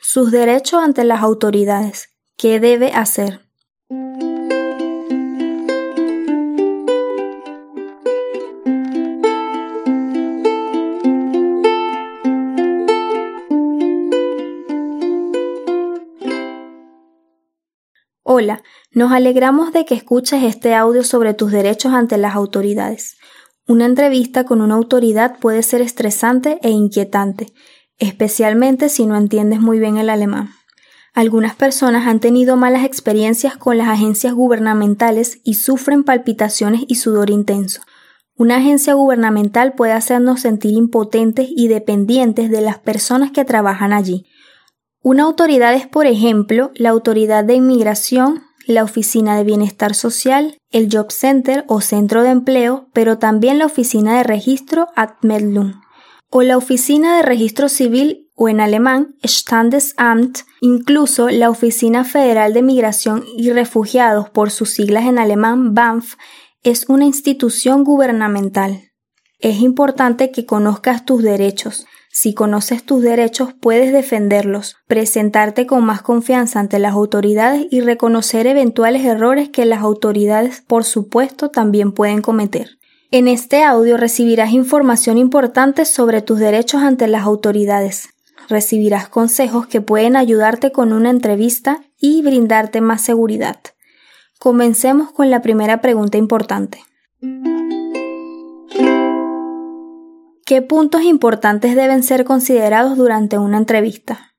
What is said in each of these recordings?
Sus derechos ante las autoridades. ¿Qué debe hacer? Hola, nos alegramos de que escuches este audio sobre tus derechos ante las autoridades. Una entrevista con una autoridad puede ser estresante e inquietante, especialmente si no entiendes muy bien el alemán. Algunas personas han tenido malas experiencias con las agencias gubernamentales y sufren palpitaciones y sudor intenso. Una agencia gubernamental puede hacernos sentir impotentes y dependientes de las personas que trabajan allí. Una autoridad es, por ejemplo, la Autoridad de Inmigración, la Oficina de Bienestar Social, el Job Center o Centro de Empleo, pero también la Oficina de Registro Abmeldung, o la Oficina de Registro Civil o en alemán Standesamt, incluso la Oficina Federal de Migración y Refugiados, por sus siglas en alemán BAMF, es una institución gubernamental. Es importante que conozcas tus derechos. Si conoces tus derechos, puedes defenderlos, presentarte con más confianza ante las autoridades y reconocer eventuales errores que las autoridades, por supuesto, también pueden cometer. En este audio recibirás información importante sobre tus derechos ante las autoridades. Recibirás consejos que pueden ayudarte con una entrevista y brindarte más seguridad. Comencemos con la primera pregunta importante. ¿Qué puntos importantes deben ser considerados durante una entrevista?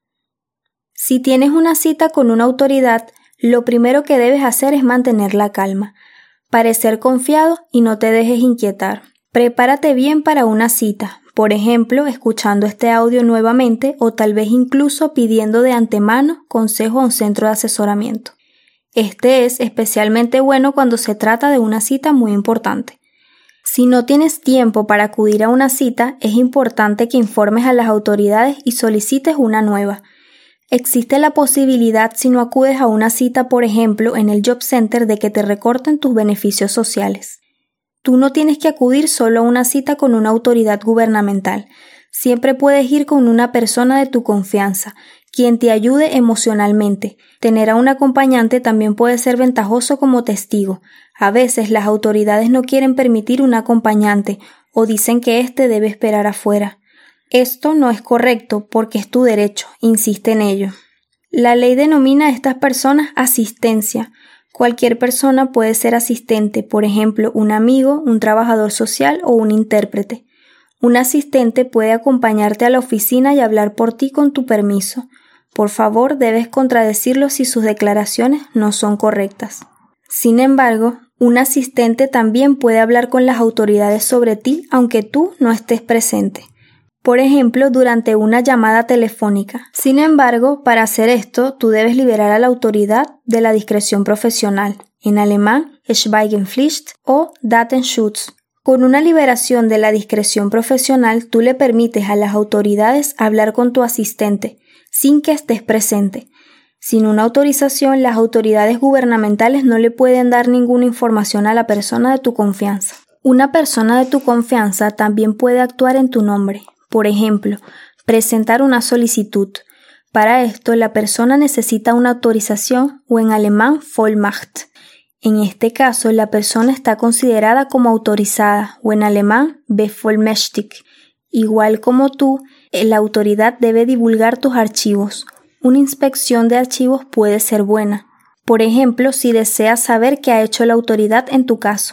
Si tienes una cita con una autoridad, lo primero que debes hacer es mantener la calma, parecer confiado y no te dejes inquietar. Prepárate bien para una cita, por ejemplo, escuchando este audio nuevamente o tal vez incluso pidiendo de antemano consejo a un centro de asesoramiento. Este es especialmente bueno cuando se trata de una cita muy importante. Si no tienes tiempo para acudir a una cita, es importante que informes a las autoridades y solicites una nueva. Existe la posibilidad, si no acudes a una cita, por ejemplo, en el Job Center, de que te recorten tus beneficios sociales. Tú no tienes que acudir solo a una cita con una autoridad gubernamental. Siempre puedes ir con una persona de tu confianza, quien te ayude emocionalmente. Tener a un acompañante también puede ser ventajoso como testigo. A veces las autoridades no quieren permitir un acompañante o dicen que éste debe esperar afuera. Esto no es correcto porque es tu derecho, insiste en ello. La ley denomina a estas personas asistencia. Cualquier persona puede ser asistente, por ejemplo, un amigo, un trabajador social o un intérprete. Un asistente puede acompañarte a la oficina y hablar por ti con tu permiso. Por favor, debes contradecirlo si sus declaraciones no son correctas. Sin embargo, un asistente también puede hablar con las autoridades sobre ti aunque tú no estés presente. Por ejemplo, durante una llamada telefónica. Sin embargo, para hacer esto, tú debes liberar a la autoridad de la discreción profesional, en alemán Schweigepflicht o Datenschutz. Con una liberación de la discreción profesional, tú le permites a las autoridades hablar con tu asistente, sin que estés presente. Sin una autorización, las autoridades gubernamentales no le pueden dar ninguna información a la persona de tu confianza. Una persona de tu confianza también puede actuar en tu nombre. Por ejemplo, presentar una solicitud. Para esto, la persona necesita una autorización o en alemán Vollmacht. En este caso, la persona está considerada como autorizada o en alemán bevollmächtigt. Igual como tú, la autoridad debe divulgar tus archivos. Una inspección de archivos puede ser buena. Por ejemplo, si deseas saber qué ha hecho la autoridad en tu caso.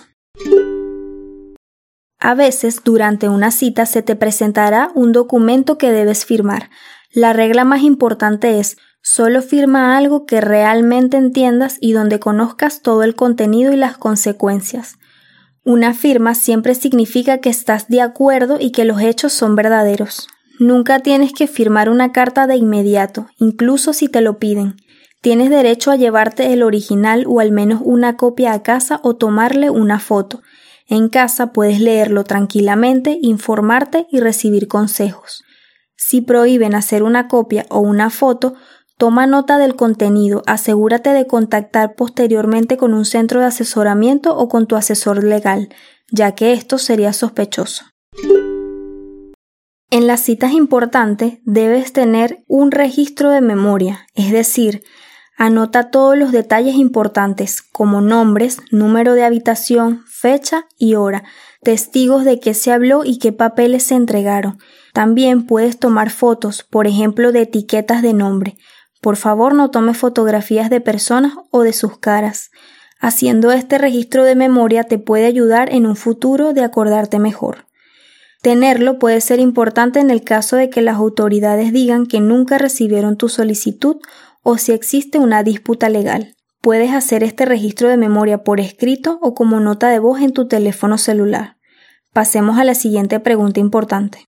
A veces, durante una cita se te presentará un documento que debes firmar. La regla más importante es: solo firma algo que realmente entiendas y donde conozcas todo el contenido y las consecuencias. Una firma siempre significa que estás de acuerdo y que los hechos son verdaderos. Nunca tienes que firmar una carta de inmediato, incluso si te lo piden. Tienes derecho a llevarte el original o al menos una copia a casa o tomarle una foto. En casa puedes leerlo tranquilamente, informarte y recibir consejos. Si prohíben hacer una copia o una foto, toma nota del contenido, asegúrate de contactar posteriormente con un centro de asesoramiento o con tu asesor legal, ya que esto sería sospechoso. En las citas importantes debes tener un registro de memoria, es decir, anota todos los detalles importantes como nombres, número de habitación, fecha y hora, testigos de qué se habló y qué papeles se entregaron. También puedes tomar fotos, por ejemplo, de etiquetas de nombre. Por favor, no tomes fotografías de personas o de sus caras. Haciendo este registro de memoria te puede ayudar en un futuro de acordarte mejor. Tenerlo puede ser importante en el caso de que las autoridades digan que nunca recibieron tu solicitud o si existe una disputa legal. Puedes hacer este registro de memoria por escrito o como nota de voz en tu teléfono celular. Pasemos a la siguiente pregunta importante.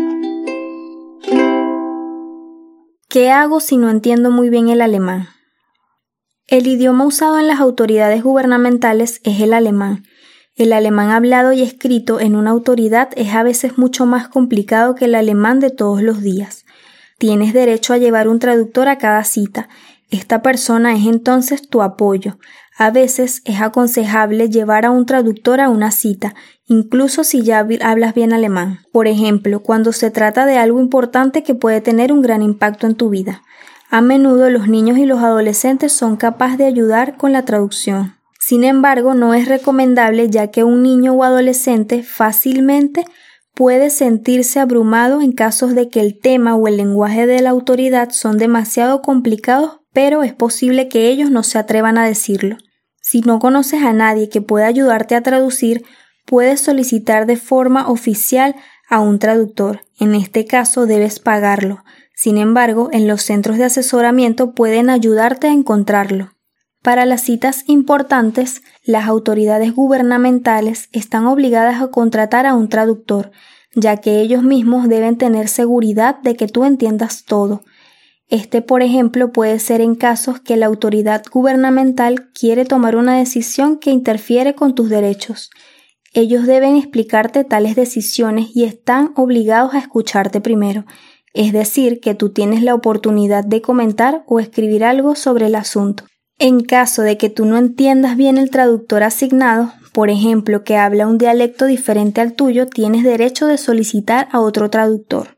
¿Qué hago si no entiendo muy bien el alemán? El idioma usado en las autoridades gubernamentales es el alemán. El alemán hablado y escrito en una autoridad es a veces mucho más complicado que el alemán de todos los días. Tienes derecho a llevar un traductor a cada cita. Esta persona es entonces tu apoyo. A veces es aconsejable llevar a un traductor a una cita, incluso si ya hablas bien alemán. Por ejemplo, cuando se trata de algo importante que puede tener un gran impacto en tu vida. A menudo los niños y los adolescentes son capaces de ayudar con la traducción. Sin embargo, no es recomendable ya que un niño o adolescente fácilmente puede sentirse abrumado en casos de que el tema o el lenguaje de la autoridad son demasiado complicados, pero es posible que ellos no se atrevan a decirlo. Si no conoces a nadie que pueda ayudarte a traducir, puedes solicitar de forma oficial a un traductor. En este caso debes pagarlo. Sin embargo, en los centros de asesoramiento pueden ayudarte a encontrarlo. Para las citas importantes, las autoridades gubernamentales están obligadas a contratar a un traductor, ya que ellos mismos deben tener seguridad de que tú entiendas todo. Por ejemplo, puede ser en casos que la autoridad gubernamental quiere tomar una decisión que interfiere con tus derechos. Ellos deben explicarte tales decisiones y están obligados a escucharte primero, es decir, que tú tienes la oportunidad de comentar o escribir algo sobre el asunto. En caso de que tú no entiendas bien el traductor asignado, por ejemplo, que habla un dialecto diferente al tuyo, tienes derecho de solicitar a otro traductor.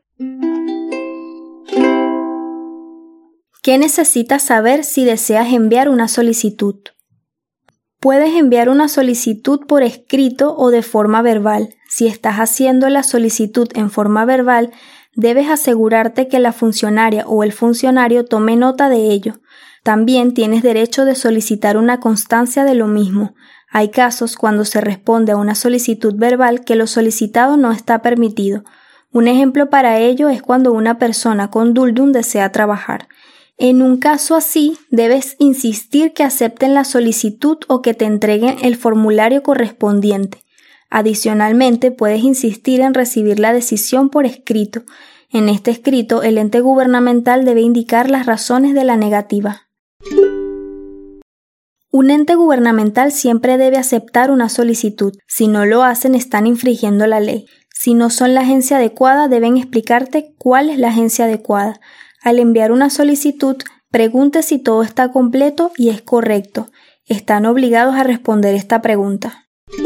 ¿Qué necesitas saber si deseas enviar una solicitud? Puedes enviar una solicitud por escrito o de forma verbal. Si estás haciendo la solicitud en forma verbal, debes asegurarte que la funcionaria o el funcionario tome nota de ello. También tienes derecho de solicitar una constancia de lo mismo. Hay casos cuando se responde a una solicitud verbal que lo solicitado no está permitido. Un ejemplo para ello es cuando una persona con Duldung desea trabajar. En un caso así, debes insistir que acepten la solicitud o que te entreguen el formulario correspondiente. Adicionalmente, puedes insistir en recibir la decisión por escrito. En este escrito, el ente gubernamental debe indicar las razones de la negativa. Un ente gubernamental siempre debe aceptar una solicitud. Si no lo hacen, están infringiendo la ley. Si no son la agencia adecuada, deben explicarte cuál es la agencia adecuada. Al enviar una solicitud, pregunte si todo está completo y es correcto. Están obligados a responder esta pregunta.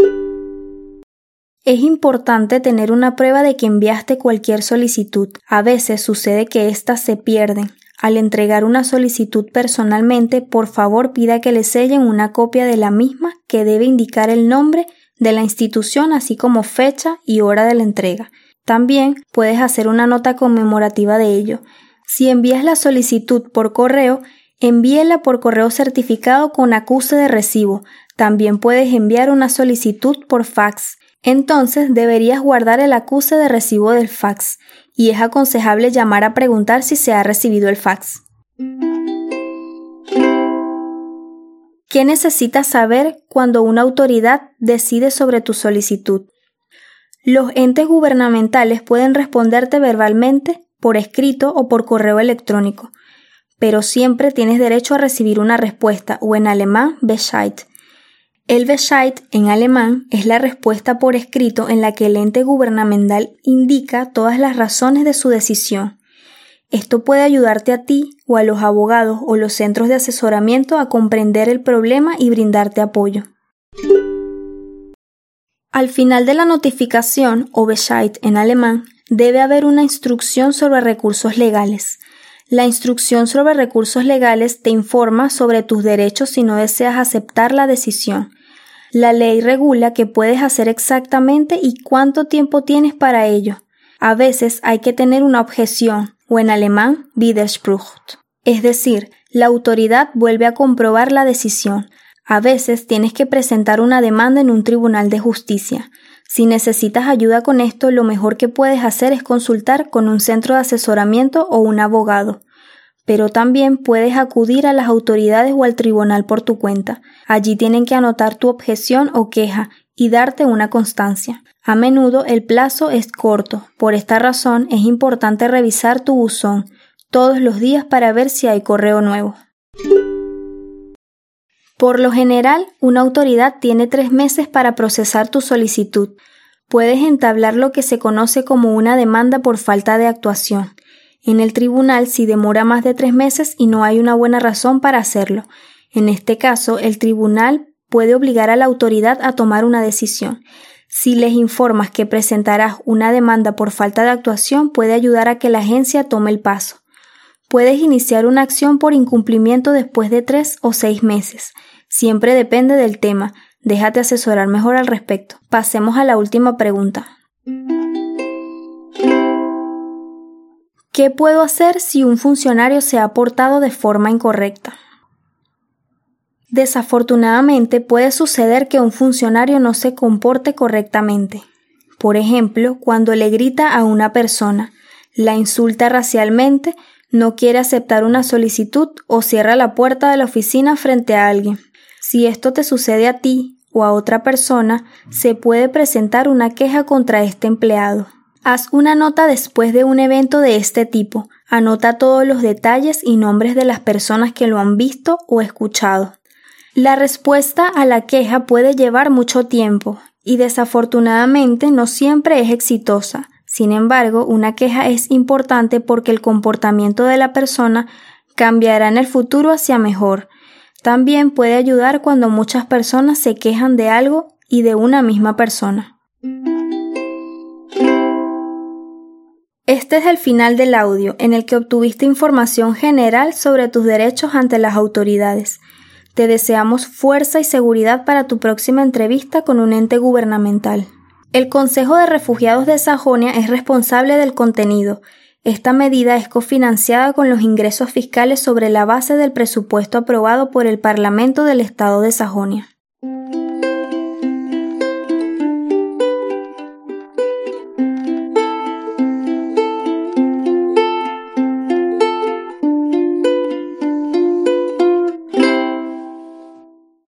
Es importante tener una prueba de que enviaste cualquier solicitud. A veces sucede que éstas se pierden. Al entregar una solicitud personalmente, por favor pida que le sellen una copia de la misma que debe indicar el nombre de la institución así como fecha y hora de la entrega. También puedes hacer una nota conmemorativa de ello. Si envías la solicitud por correo, envíela por correo certificado con acuse de recibo. También puedes enviar una solicitud por fax. Entonces deberías guardar el acuse de recibo del fax y es aconsejable llamar a preguntar si se ha recibido el fax. ¿Qué necesitas saber cuando una autoridad decide sobre tu solicitud? Los entes gubernamentales pueden responderte verbalmente, por escrito o por correo electrónico, pero siempre tienes derecho a recibir una respuesta o en alemán Bescheid. El Bescheid en alemán es la respuesta por escrito en la que el ente gubernamental indica todas las razones de su decisión. Esto puede ayudarte a ti o a los abogados o los centros de asesoramiento a comprender el problema y brindarte apoyo. Al final de la notificación o Bescheid en alemán, Debe haber una instrucción sobre recursos legales. La instrucción sobre recursos legales te informa sobre tus derechos si no deseas aceptar la decisión. La ley regula qué puedes hacer exactamente y cuánto tiempo tienes para ello. A veces hay que tener una objeción, o en alemán, Widerspruch. Es decir, la autoridad vuelve a comprobar la decisión. A veces tienes que presentar una demanda en un tribunal de justicia. Si necesitas ayuda con esto, lo mejor que puedes hacer es consultar con un centro de asesoramiento o un abogado. Pero también puedes acudir a las autoridades o al tribunal por tu cuenta. Allí tienen que anotar tu objeción o queja y darte una constancia. A menudo el plazo es corto. Por esta razón es importante revisar tu buzón todos los días para ver si hay correo nuevo. Por lo general, una autoridad tiene 3 meses para procesar tu solicitud. Puedes entablar lo que se conoce como una demanda por falta de actuación en el tribunal si demora más de 3 meses y no hay una buena razón para hacerlo. En este caso, el tribunal puede obligar a la autoridad a tomar una decisión. Si les informas que presentarás una demanda por falta de actuación, puede ayudar a que la agencia tome el paso. Puedes iniciar una acción por incumplimiento después de 3 o 6 meses. Siempre depende del tema. Déjate asesorar mejor al respecto. Pasemos a la última pregunta. ¿Qué puedo hacer si un funcionario se ha portado de forma incorrecta? Desafortunadamente puede suceder que un funcionario no se comporte correctamente. Por ejemplo, cuando le grita a una persona, la insulta racialmente, no quiere aceptar una solicitud o cierra la puerta de la oficina frente a alguien. Si esto te sucede a ti o a otra persona, se puede presentar una queja contra este empleado. Haz una nota después de un evento de este tipo. Anota todos los detalles y nombres de las personas que lo han visto o escuchado. La respuesta a la queja puede llevar mucho tiempo y desafortunadamente no siempre es exitosa. Sin embargo, una queja es importante porque el comportamiento de la persona cambiará en el futuro hacia mejor. También puede ayudar cuando muchas personas se quejan de algo y de una misma persona. Este es el final del audio, en el que obtuviste información general sobre tus derechos ante las autoridades. Te deseamos fuerza y seguridad para tu próxima entrevista con un ente gubernamental. El Consejo de Refugiados de Sajonia es responsable del contenido. Esta medida es cofinanciada con los ingresos fiscales sobre la base del presupuesto aprobado por el Parlamento del Estado de Sajonia.